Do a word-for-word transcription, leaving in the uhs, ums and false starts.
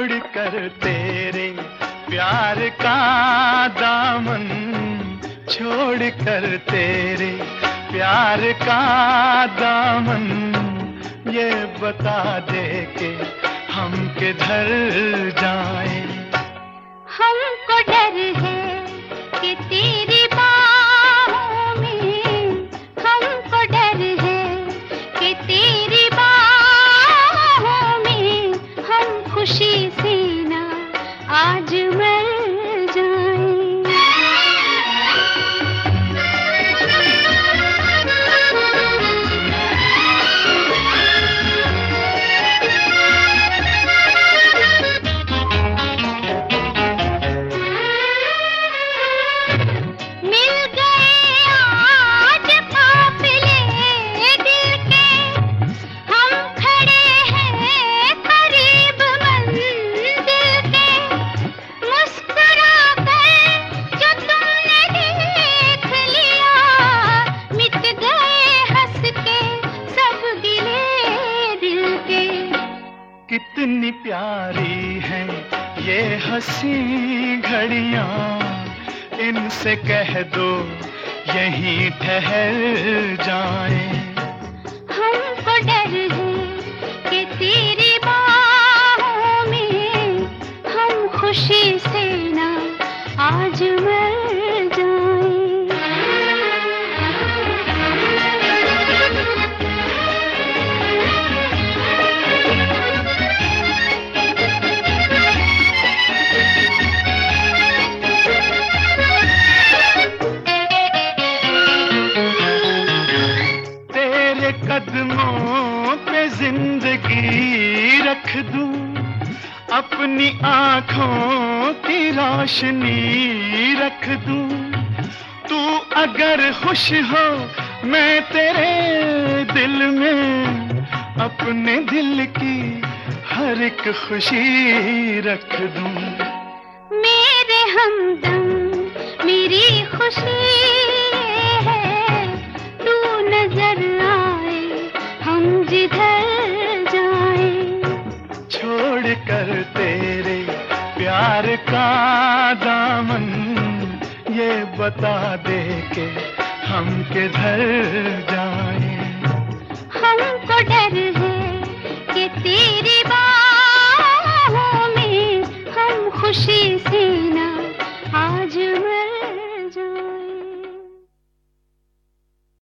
छोड़ कर तेरे प्यार का दामन, छोड़ कर तेरे प्यार का दामन, ये बता दे के हम किधर जाएं। हमको डर है कि तेरी बाहों में, हमको डर है कि तेरी बाहों में हम खुशी से ना आज मर जाएं। कितनी प्यारी है ये हंसी घड़ियां, इनसे कह दो यहीं ठहर जाएं। हमको डर है कि तेरी बाहों में हम खुशी से ना आज मर जाएं। कदमों पे जिंदगी रख दूं, अपनी आंखों की रोशनी रख दूं। तू अगर खुश हो मैं तेरे दिल में अपने दिल की हर एक खुशी रख दूं। मेरे हमदम मेरी खुशी है, तू नजर आए हम जिधर जाएं। छोड़ कर तेरे प्यार का दामन, ये बता दे के हम किधर जाएं। हमको डर है कि तेरी बाहों में हम खुशी से ना